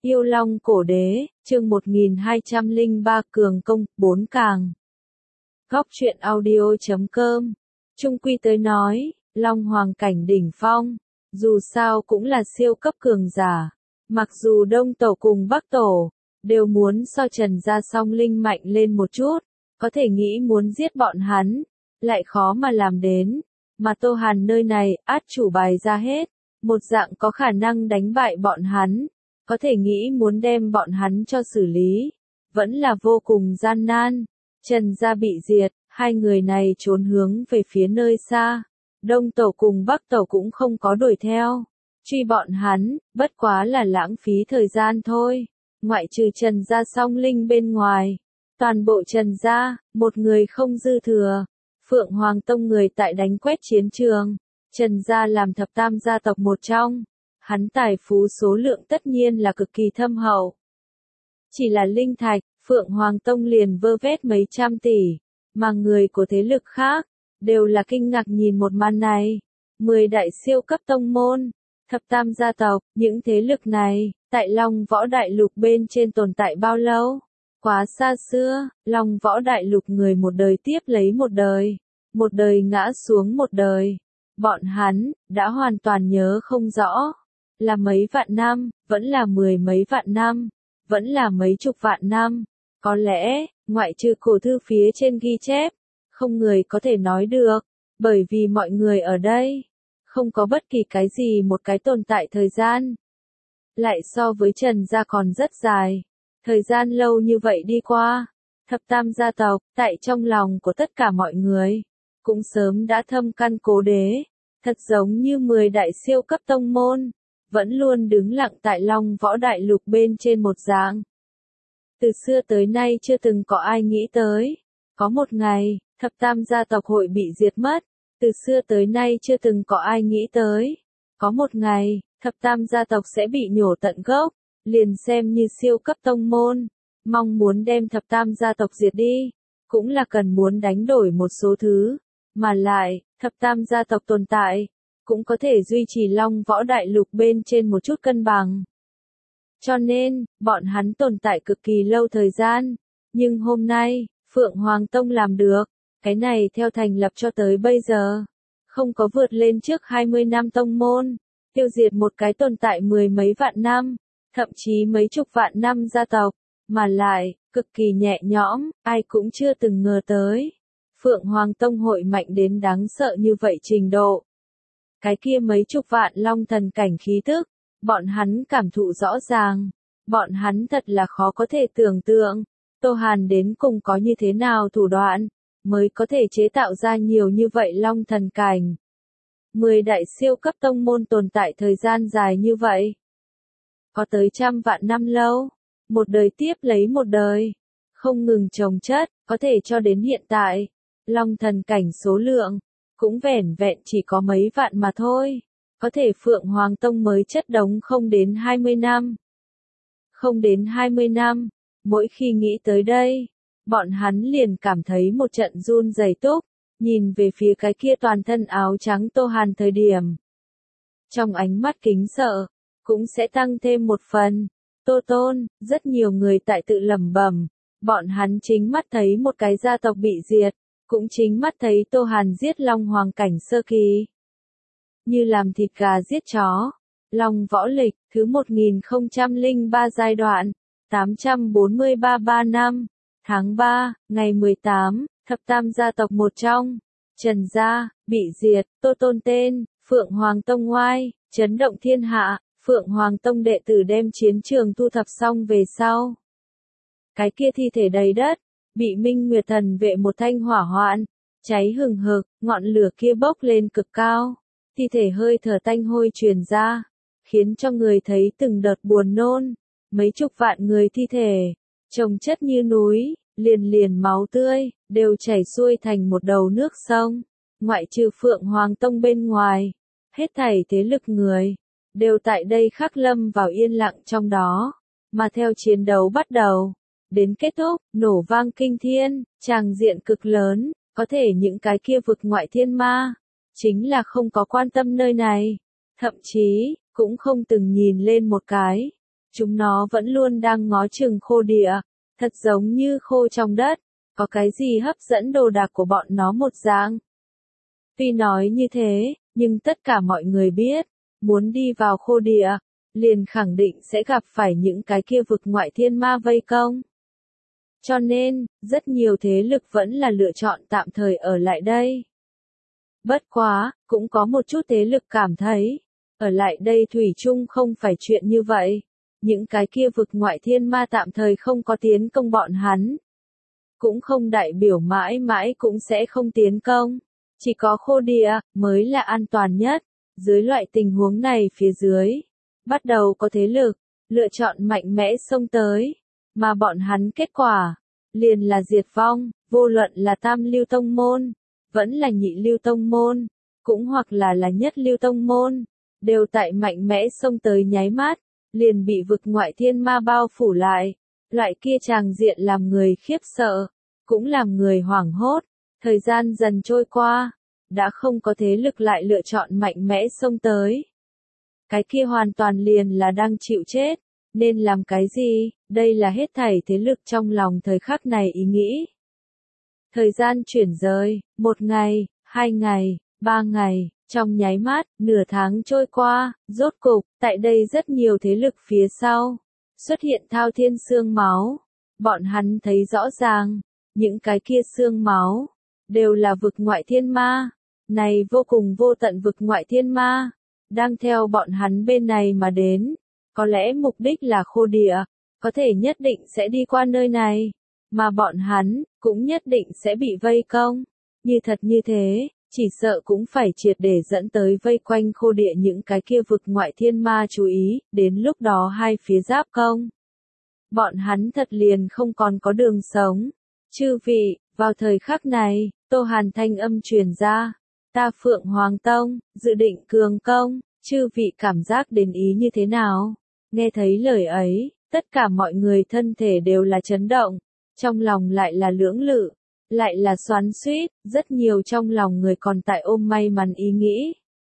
Yêu Long Cổ Đế, chương 1203 Cường Công, 4 càng. Góc truyện audio.com. Trung quy tới nói, Long Hoàng cảnh đỉnh phong, dù sao cũng là siêu cấp cường giả. Mặc dù Đông Tổ cùng Bắc Tổ, đều muốn so Trần Gia Song Linh mạnh lên một chút, có thể nghĩ muốn giết bọn hắn, lại khó mà làm đến. Mà Tô Hàn nơi này, át chủ bài ra hết, một dạng có khả năng đánh bại bọn hắn. Có thể nghĩ muốn đem bọn hắn cho xử lý, vẫn là vô cùng gian nan. Trần Gia bị diệt, hai người này trốn hướng về phía nơi xa. Đông Tổ cùng Bắc Tổ cũng không có đuổi theo. Truy bọn hắn, bất quá là lãng phí thời gian thôi. Ngoại trừ Trần Gia Song Linh bên ngoài, toàn bộ Trần Gia, một người không dư thừa. Phượng Hoàng Tông người tại đánh quét chiến trường. Trần Gia làm thập tam gia tộc một trong. Hắn tài phú số lượng tất nhiên là cực kỳ thâm hậu. Chỉ là linh thạch, Phượng Hoàng Tông liền vơ vét mấy trăm tỷ, mà người của thế lực khác, đều là kinh ngạc nhìn một màn này. 10 đại siêu cấp tông môn, thập tam gia tộc, những thế lực này, tại Long Võ Đại Lục bên trên tồn tại bao lâu? Quá xa xưa, Long Võ Đại Lục người một đời tiếp lấy một đời ngã xuống một đời. Bọn hắn, đã hoàn toàn nhớ không rõ. Là mấy vạn năm, vẫn là 10 mấy vạn năm, vẫn là mấy chục vạn năm. Có lẽ, ngoại trừ cổ thư phía trên ghi chép, không người có thể nói được, bởi vì mọi người ở đây, không có bất kỳ cái gì một cái tồn tại thời gian. Lại so với Trần Gia còn rất dài, thời gian lâu như vậy đi qua, thập tam gia tộc, tại trong lòng của tất cả mọi người, cũng sớm đã thâm căn cố đế, thật giống như 10 đại siêu cấp tông môn. Vẫn luôn đứng lặng tại Long Võ Đại Lục bên trên một dạng. Từ xưa tới nay chưa từng có ai nghĩ tới. Có một ngày, thập tam gia tộc hội bị diệt mất. Từ xưa tới nay chưa từng có ai nghĩ tới. Có một ngày, thập tam gia tộc sẽ bị nhổ tận gốc. Liền xem như siêu cấp tông môn. Mong muốn đem thập tam gia tộc diệt đi. Cũng là cần muốn đánh đổi một số thứ. Mà lại, thập tam gia tộc tồn tại. Cũng có thể duy trì Long Võ Đại Lục bên trên một chút cân bằng. Cho nên, bọn hắn tồn tại cực kỳ lâu thời gian. Nhưng hôm nay, Phượng Hoàng Tông làm được. Cái này theo thành lập cho tới bây giờ. Không có vượt lên trước 20 năm tông môn. Tiêu diệt một cái tồn tại 10 mấy vạn năm. Thậm chí mấy chục vạn năm gia tộc. Mà lại, cực kỳ nhẹ nhõm, ai cũng chưa từng ngờ tới. Phượng Hoàng Tông hội mạnh đến đáng sợ như vậy trình độ. Cái kia mấy chục vạn long thần cảnh khí tức, bọn hắn cảm thụ rõ ràng, bọn hắn thật là khó có thể tưởng tượng, Tô Hàn đến cùng có như thế nào thủ đoạn, mới có thể chế tạo ra nhiều như vậy long thần cảnh. 10 đại siêu cấp tông môn tồn tại thời gian dài như vậy, có tới trăm vạn năm lâu, một đời tiếp lấy một đời, không ngừng chồng chất, có thể cho đến hiện tại, long thần cảnh số lượng cũng vẻn vẹn chỉ có mấy vạn mà thôi. Có thể Phượng Hoàng Tông mới chất đống không đến 20 năm. Không đến 20 năm, mỗi khi nghĩ tới đây, bọn hắn liền cảm thấy một trận run rẩy túc, nhìn về phía cái kia toàn thân áo trắng Tô Hàn thời điểm. Trong ánh mắt kính sợ, cũng sẽ tăng thêm một phần. Tô Tôn, rất nhiều người tại tự lẩm bẩm, bọn hắn chính mắt thấy một cái gia tộc bị diệt. Cũng chính mắt thấy Tô Hàn giết Long Hoàng cảnh sơ kỳ. Như làm thịt gà giết chó. Long Võ Lịch, thứ 1003 giai đoạn, 843 năm, tháng 3, ngày 18, thập tam gia tộc một trong. Trần Gia, bị diệt, Tô Tôn tên, Phượng Hoàng Tông ngoai, chấn động thiên hạ, Phượng Hoàng Tông đệ tử đem chiến trường thu thập xong về sau. Cái kia thi thể đầy đất. Bị Minh Nguyệt Thần vệ một thanh hỏa hoạn, cháy hừng hực, ngọn lửa kia bốc lên cực cao, thi thể hơi thở tanh hôi truyền ra, khiến cho người thấy từng đợt buồn nôn, mấy chục vạn người thi thể, chồng chất như núi, liền máu tươi, đều chảy xuôi thành một đầu nước sông, ngoại trừ Phượng Hoàng Tông bên ngoài, hết thảy thế lực người, đều tại đây khắc lâm vào yên lặng trong đó, mà theo chiến đấu bắt đầu. Đến kết thúc, nổ vang kinh thiên, tràng diện cực lớn, có thể những cái kia vực ngoại thiên ma, chính là không có quan tâm nơi này, thậm chí, cũng không từng nhìn lên một cái, Chúng nó vẫn luôn đang ngó chừng khô địa, thật giống như khô trong đất, có cái gì hấp dẫn đồ đạc của bọn nó một dạng. Tuy nói như thế, nhưng tất cả mọi người biết, muốn đi vào khô địa, liền khẳng định sẽ gặp phải những cái kia vực ngoại thiên ma vây công. Cho nên, rất nhiều thế lực vẫn là lựa chọn tạm thời ở lại đây. Bất quá, cũng có một chút thế lực cảm thấy, ở lại đây thủy chung không phải chuyện như vậy. Những cái kia vực ngoại thiên ma tạm thời không có tiến công bọn hắn. Cũng không đại biểu mãi mãi cũng sẽ không tiến công. Chỉ có khô địa mới là an toàn nhất. Dưới loại tình huống này phía dưới, bắt đầu có thế lực, lựa chọn mạnh mẽ xông tới. Mà bọn hắn kết quả, liền là diệt vong, vô luận là tam lưu tông môn, vẫn là nhị lưu tông môn, cũng hoặc là nhất lưu tông môn, đều tại mạnh mẽ xông tới nháy mắt, liền bị vực ngoại thiên ma bao phủ lại. Loại kia tràng diện làm người khiếp sợ, cũng làm người hoảng hốt. Thời gian dần trôi qua, đã không có thế lực lại lựa chọn mạnh mẽ xông tới. Cái kia hoàn toàn liền là đang chịu chết, nên làm cái gì, đây là hết thảy thế lực trong lòng thời khắc này ý nghĩ. Thời gian chuyển rời, 1 ngày, 2 ngày, 3 ngày, trong nháy mắt, nửa tháng trôi qua, rốt cục, tại đây rất nhiều thế lực phía sau, xuất hiện thao thiên xương máu. Bọn hắn thấy rõ ràng, những cái kia xương máu, đều là vực ngoại thiên ma. Này vô cùng vô tận vực ngoại thiên ma, đang theo bọn hắn bên này mà đến. Có lẽ mục đích là khô địa, có thể nhất định sẽ đi qua nơi này, mà bọn hắn, cũng nhất định sẽ bị vây công. Như thật như thế, chỉ sợ cũng phải triệt để dẫn tới vây quanh khô địa những cái kia vực ngoại thiên ma chú ý, đến lúc đó hai phía giáp công. Bọn hắn thật liền không còn có đường sống. Chư vị, vào thời khắc này, Tô Hàn thanh âm truyền ra, ta Phượng Hoàng Tông, dự định cường công, chư vị cảm giác đến ý như thế nào? Nghe thấy lời ấy, tất cả mọi người thân thể đều là chấn động, trong lòng lại là lưỡng lự, lại là xoắn xuýt, rất nhiều trong lòng người còn tại ôm may mắn ý nghĩ.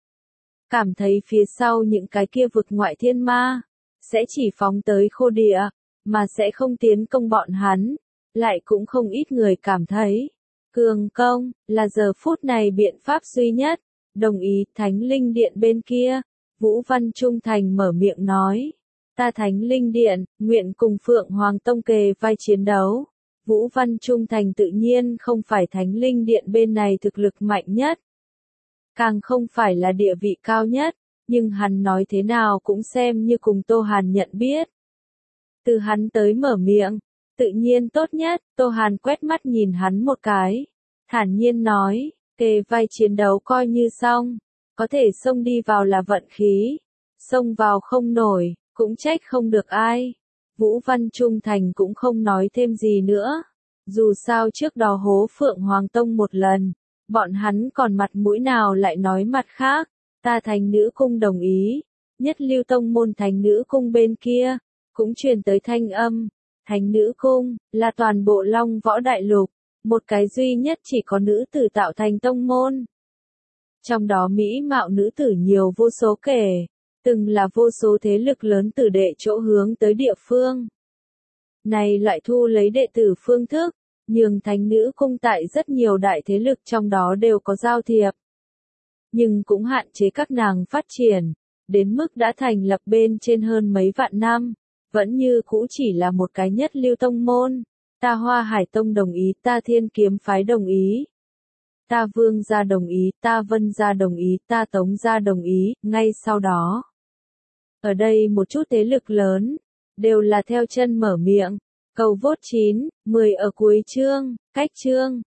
Cảm thấy phía sau những cái kia vực ngoại thiên ma, sẽ chỉ phóng tới khô địa, mà sẽ không tiến công bọn hắn, lại cũng không ít người cảm thấy, cường công, là giờ phút này biện pháp duy nhất, đồng ý. Thánh Linh Điện bên kia, Vũ Văn Trung Thành mở miệng nói, ta Thánh Linh Điện, nguyện cùng Phượng Hoàng Tông kề vai chiến đấu. Vũ Văn Trung Thành tự nhiên không phải Thánh Linh Điện bên này thực lực mạnh nhất, càng không phải là địa vị cao nhất, nhưng hắn nói thế nào cũng xem như cùng Tô Hàn nhận biết. Từ hắn tới mở miệng, tự nhiên tốt nhất. Tô Hàn quét mắt nhìn hắn một cái, thản nhiên nói, kề vai chiến đấu coi như xong, có thể xông đi vào là vận khí, xông vào không nổi, cũng trách không được ai. Vũ Văn Trung Thành cũng không nói thêm gì nữa, dù sao trước đó hố Phượng Hoàng Tông một lần, bọn hắn còn mặt mũi nào lại nói mặt khác. Ta Thánh Nữ Cung đồng ý. Nhất lưu tông môn Thánh Nữ Cung bên kia, cũng truyền tới thanh âm. Thánh Nữ Cung, là toàn bộ Long Võ Đại Lục, một cái duy nhất chỉ có nữ tử tạo thành tông môn. Trong đó mỹ mạo nữ tử nhiều vô số kể, từng là vô số thế lực lớn tử đệ chỗ hướng tới địa phương. Này loại thu lấy đệ tử phương thức, nhường Thánh Nữ Cung tại rất nhiều đại thế lực trong đó đều có giao thiệp. Nhưng cũng hạn chế các nàng phát triển, đến mức đã thành lập bên trên hơn mấy vạn năm, vẫn như cũ chỉ là một cái nhất lưu tông môn. Ta Hoa Hải Tông đồng ý, ta Thiên Kiếm Phái đồng ý, ta Vương gia đồng ý, ta Vân gia đồng ý, ta Tống gia đồng ý. Ngay sau đó, ở đây một chút thế lực lớn, đều là theo chân mở miệng. Cầu vote 9, 10 ở cuối chương, cách chương.